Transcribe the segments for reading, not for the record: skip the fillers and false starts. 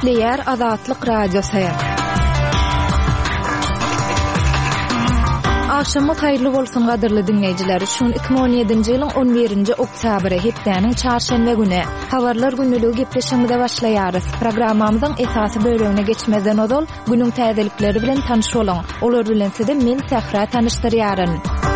Nükleer Azatlyk Radiosu. Akşamı hayırlı bolsun gadyrly dinleýijiler. Şun 2017-nji ýylyň 11-nji oktýabry hepdeniň çarşembe güni habarlar günnüligi gepleşiginde başlaýarys. Programmamyzyň esasy bölümine geçmeden odol günüň täzelikleri bilen tanış bolan. Olar bilen sizde men Sahra tanışdyrýaryn.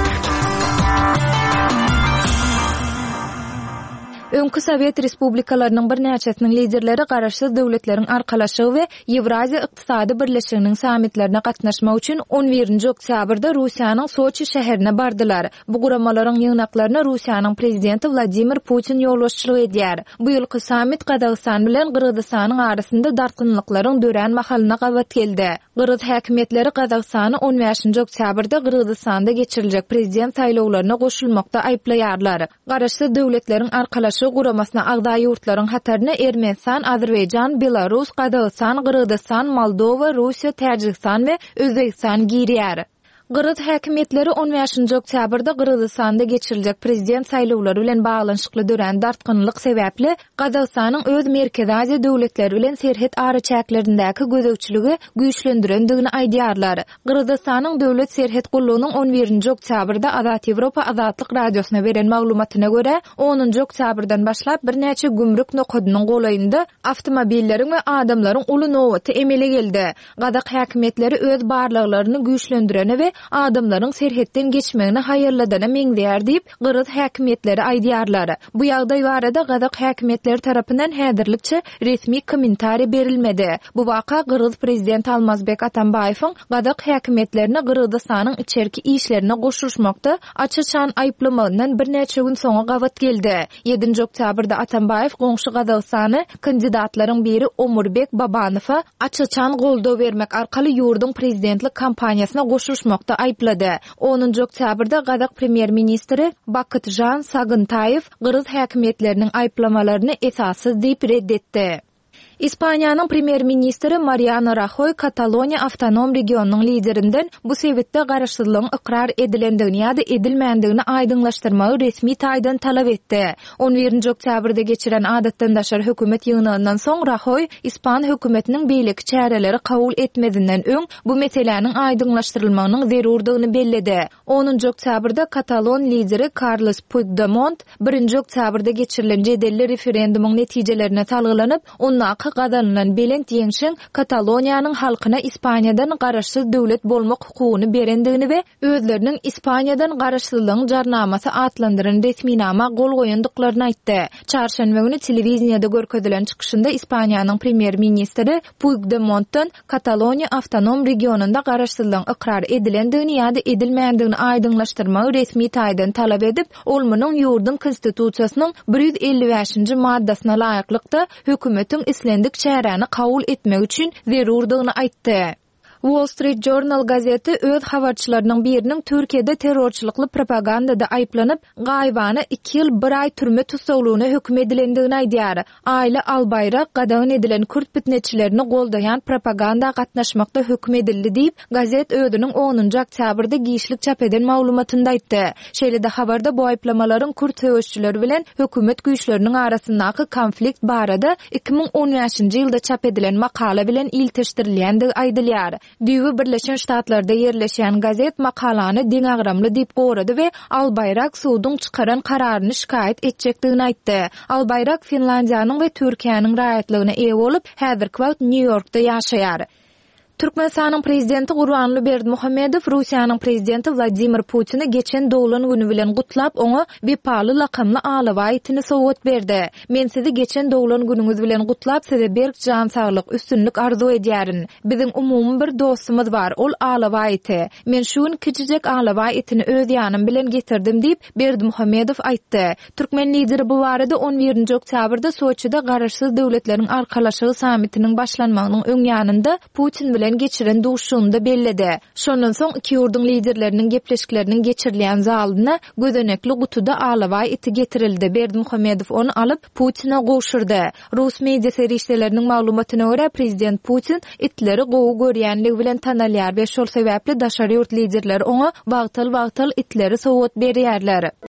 Öňkü Sowet respublikalarynyň bir näçesiniň liderleri garaşsyz döwletleriň arkalaşygy we Ewraziýa ykdysady birleşiginiň sammitlerine gatnaşmak üçin 11-nji oktýabrda Russiýanyň Soçi şäherine bardylar. Bu guramalaryň ýygnaklaryna Russiýanyň prezidenti Vladimir Putin ýolbaşçylyk edýär. Bu ýylky sammit Gazagystan bilen Gyrgyzstanyň arasynda dartynlyklaryň dören mahalyna gabat geldi. Gyrgyz häkimetleri Gazagystany 15-nji oktýabrda Gyrgyzstanda geçiriljek prezident saýlawlaryna goşulmakda aýplaýarlar. Garaşsyz döwletleriň arkalaşygy guramasına agda ýurtlaryň hataryna Ermenistan, Azerbaýjan, Belarus, Gazagystan, Gyrgyzstan, Moldova, Russiýa, Täjikistan we Özbegistan girýär. Gyrgyz häkimetleri 15-nji oktýabrda Gyrgyzstanda geçiriljek prezident saýlawlary bilen baglanyşykly dören dartgynlyk sebäpli Gazagystanyň öz Merkezi Aziýa döwletleri bilen serhet araçaklaryndaky gözegçiligi güýçlendirendigini aýdýarlar. Gyrgyzstanyň döwlet serhet gullugynyň 11-nji oktýabrda Azat Ýewropa Azatlyk Radiosyna beren maglumatyna görä 10-njy oktýabrdan başlap bir näçe gümrük nokadynyň golaýynda awtomobilleriň we adamlaryň uly nowaty emele geldi. Gazak häkimetleri öz barlyklaryny güýçlendirene we adamlaryň serhetden geçmegini haýyrladana meňdäýär diýip Gyrgyz häkimetleri aýdýarlar. Bu ýagdaý barada Gazak häkimetleri tarapyndan häzirlikçe resmi kommentari berilmedi. Bu waka Gyrgyz prezidenti Almazbek Atambaýewiň Gazak häkimetlerini Gyrgyzstanyň içerki işlerine goşuşmakda açyçan aýplamandan bir näçe gün soňa gabat geldi. 7-nji oktýabrda Atambaýew goňşy Gazagystany kandidatlaryň biri Omurbek Babanowa açyçan goldaw bermek arkaly ýurdun prezidentlik kampaniýasyna goşuşmakda aýplady. 10-njy oktýabrda Gazak premier ministri Bakытжан Сагынтаев Gyrgyz häkimetleriniň aýplamalaryny esassız diýip reddetdi. İspaniýanyň premier ministri Mariano Rajoy Kataloniya awtonom regionunyň liderinden bu sebäpde garaşsyzlygyň ikrar edilendigini ýa-da edilmändigini aýdyňlaşdyrmagy resmi taýdan talap etdi. 11-nji oktýabrda geçiren adatdandaşlar hökümet ýygnyndan soň Rajoy İspan hökümetiniň beýleki çäreleri kabul etmedinden öň bu meseleniň aýdyňlaşdyrylmagynyň zerurdygyny belledi. 10-njy oktýabrda Katalon lideri Carles Puigdemont 1-nji oktýabrda geçirilen jedelli referendumuň netijelerine salgylanyp onnak gazanılan belent ýeňşiň Kataloniýanyň halkyna Ispaniýadan garaşsyz döwlet bolmak hukugyny berendigini we özleriniň Ispaniýadan garaşsyzlygyň jarnamasy atlandyran resminama gol goýandyklaryny aýtdy. Çarşembe güni telewiziýada görkezilen çykyşynda Ispaniýanyň premier ministri Puigdemontdan Kataloniya awtonom regionunda garaşsyzlygyň ikrar edilendigini ýa-da edilmändigini aýdyňlaşdyrmagy resmi taýdan talap edip, olmanyň ýurdun konstitusiýasynyň 155-nji maddasyna laýyklykda hökümetiň islendik çäreni kabul etmek üçin zerurdygyny aýtdy. Wall Street Journal gazeti öz habarçylarynyň biriniň Türkiýede terrorçylykly propagandada aýplanyp, gaýbany 2 ýyl 1 aý türme tutsaglygyna hökm edilendigini aýdýar. Aýla Albayrak gadagyn edilen Kürt bitnetçilerini goldaýan propaganda gatnaşmakda hökm edildi diýip gazet özüniň 10-njy oktýabrda giýişlik çap eden maglumatynda aýtdy. Şeýle-de habarda bu aýplamalaryň Kürt höwüşçüleri bilen hökümet güýçleriniň arasyndaky konflikt barada 2015-nji ýylda çap edilen makala bilen ilteşdirilýändigi aýdylýar. Düýbi Birleşen Ştatlarda ýerleşýän gazet makalany deňagramly diýip gorady we Albayrak suwdyň çykaran kararyny şikaýet etjekdigini aýtdy. Albayrak Finlandiýanyň we Türkiýanyň raýatlygyna eýe bolup, häzirki wagt New Yorkda ýaşaýar. Türkmenistanyň prezidenti Gurbanly Berdimuhammedow Russiýanyň prezidenti Vladimir Putini geçen dowlan güni bilen gutlap oňa bepaly lakamly alawa ýetini sowgat berdi. Men sizi geçen dowlan günüňiz bilen gutlap size berk jan saglyk, üstünlük arzu edýärin. Biziň umumy bir dostumyz bar, ol alawa ýeti. Men şuň kiçijek alawa ýetini öz ýanym bilen getirdim diýip Berdimuhammedow aýtdy. Türkmen lideri bu barada 11-nji oktýabrda Soçida garaşsyz döwletleriň arkalaşygy sammitiniň başlanmagynyň öň ýanynda Putin bilen geçiren duşunda belledi. Şondan soň iki ýurdun liderleriniň gepleşikleriniň geçirilýän zalyna gözenekli gutuda alawa iti getirildi. Berdimuhammedow onu alyp Putina goşurdy. Rus media serişleriniň maglumatyna görä prezident Putin itleri gowy görýänligi bilen tanalýar we şol sebäpli daşary ýurt liderleri oňa bagtal itleri sowgat berýärler.